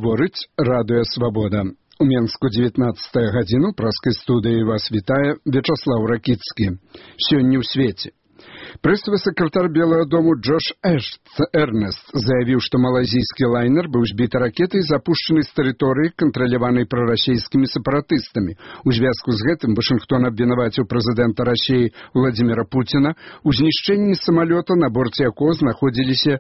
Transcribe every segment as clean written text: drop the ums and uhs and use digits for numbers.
Гаворыць радыё «Свабода». У Менску 19 гадзіну праскай студыі вас вітае Вячаслаў Ракіцкі. Сёння ў свеце. Прэсавы сакратар Белага дому Джош Эрнест заявіў, што малазійскі лайнер быў збіты ракетай, запушчанай з тэрыторыі, кантраляванай прарасійскімі сепаратыстамі. У звязку з гэтым Вашынгтон абвінаваціў прэзідэнта Расіі Владзіміра Пуціна у знішчэнні самалёта, на борце якога знаходзіліся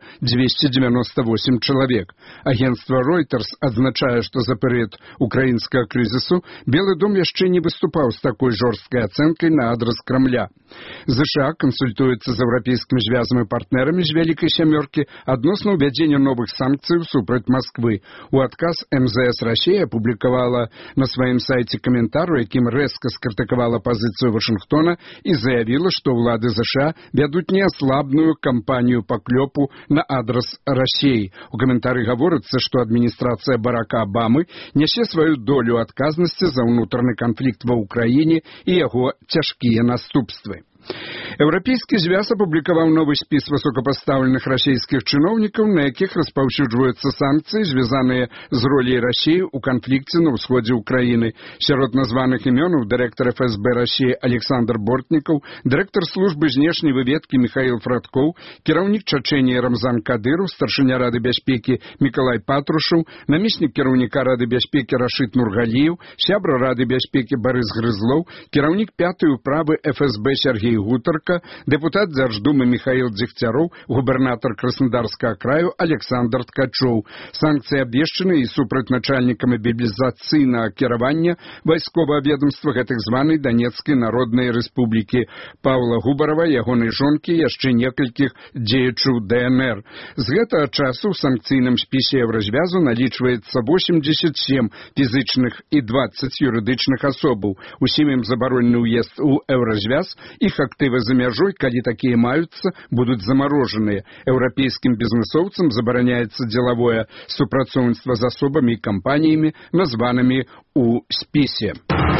298 чалавек. Агенцтва Reuters адзначае, што за перыяд украінскага крызісу Белы дом яшчэ не выступаў з такой жорсткай ацэнкай на адрас Крамля. ЗША кансультуецца з еўрапейскімі звязамі партнерамі з Вялікай сямёркі адносна ўвядзення новых санкцыяў супраць Масквы. У адказ МЗС Расіі апублікавала на сваім сайце каментар, у якім рэзка скрытыкавала пазіцыю Вашынгтона і заявіла, што ўлады ЗША вядуць неаслабную кампанію паклёпу на адрас Расіі. У каментары гаворыцца, што адміністрацыя Барака Абамы нясе сваю долю адказнасці за ўнутраны канфлікт ва ўкраіне і яго цяжкія наступствы. Еўрапейскі звяз апублікаваў новы спіс высокапастаўленых расійскіх чыноўнікаў, на якіх распаўсюджваюцца санкцыі, звязаныя з роляй Расіі ў канфлікце на ўсходзе ўкраіны. Сярод названых імёнаў дырэктар ФСБ Расіі Александр Бортнікаў, дырэктар службы знешняй выведкі Михаил Фрадкоў, кіраўнік Чачэніі Рамзан Кадыров, старшыня Рады бяспекі Мікалай Патрушаў, намеснік кіраўніка Рады бяспекі Рашид Нургаліеў, сябра Рады бяспекі Барыс Грызлоў, кіраўнік пятай управы ФСБ Сергей Гутарка, депутат Дзярждумы Михаил Дзегцяроў, губернатор Краснодарскага краю Александр Ткачоў. Санкцыі абвешчаны і супраць начальніка мабілізацыйнага кіравання вайсковага ведомства гэтых званай Донецкай Народнай Рэспублікі Паўла Губарава, ягонай жонкі, яшчэ некалькіх дзеячаў ДНР. З гэтага часу ў санкцыйным спісе Еўразвязу налічваецца 87 фізычных і 20 юрыдычных асобаў. Усім ім забаронены ўезд у Еўразвяз, іх актывы за мяжой, калі такія маюцца, будуць замарожаныя. Еўрапейскім бізнэсоўцам забараняецца дзелавое супрацоўніцтва з асобамі і кампаніямі, названымі ў спісе.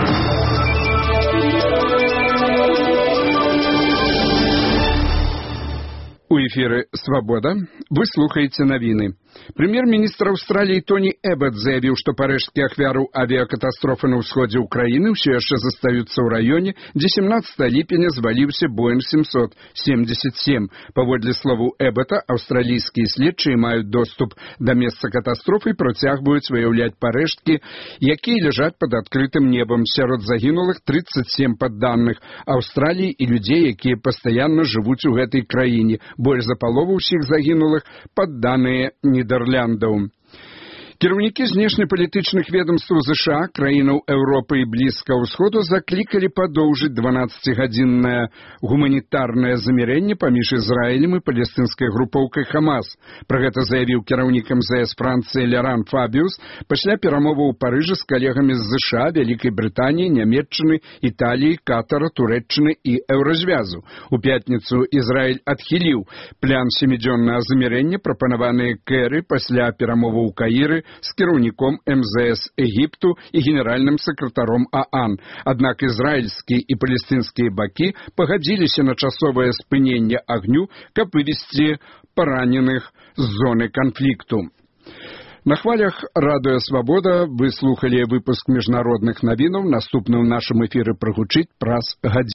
У эфіры «Свабода» вы слухаеце навіны. Прэм'ер-міністр Аўстраліі Тоні Эбат заявіў, што парэжскія ахвяры авіякатастрофы на ўсходзе ўкраіны ўсё яшчэ застаюцца ў раёне, дзе 17 ліпеня зваліўся Боинг 777. Паводле словаў Эбата, аўстралійскія следчыя маюць доступ да месца катастрофы і працягваюць выяўляць парэшткі, якія ляжаць пад адкрытым небам. Сярод загінулых 37 падданых Аўстраліі і людзей, якія пастаянна жывуць у гэтай краіне. Больш за палову ўсіх загінулых падданыя Нідерландаў. Кіраўнікі знешнепалітычных ведомстваў ЗША, краінаў Еўропы і Блізкага ўсходу заклікалі падоўжыць 12-гадзіннае гуманітарнае замірэнне паміж Ізраілем і палестынскай групоўкай Хамас. Пра гэта заявіў кіраўнік МЗС Францыі Ляран Фабіус пасля перамоваў у Парыжы з калегамі з ЗША, Вялікай Брытаніі, Нямецчыны, Італіі, Катара, Турэччыны і Еўразвязу. У пятніцу Ізраіль адхіліў план 7-дзённага замірэння, прапанаваны Кэры пасля перамоваў у Каіры з кіраўніком МЗС Егіпту і генеральным сакратаром ААН. Аднак ізраільскія і палестынскія бакі пагадзіліся на часовае спыненне агню, каб вывесці параненых з зоны канфлікту. На хвалях радыё «Свабода» вы слухалі выпуск міжнародных навінаў. Наступны ў нашым эфіры прагучыць праз гадзіну.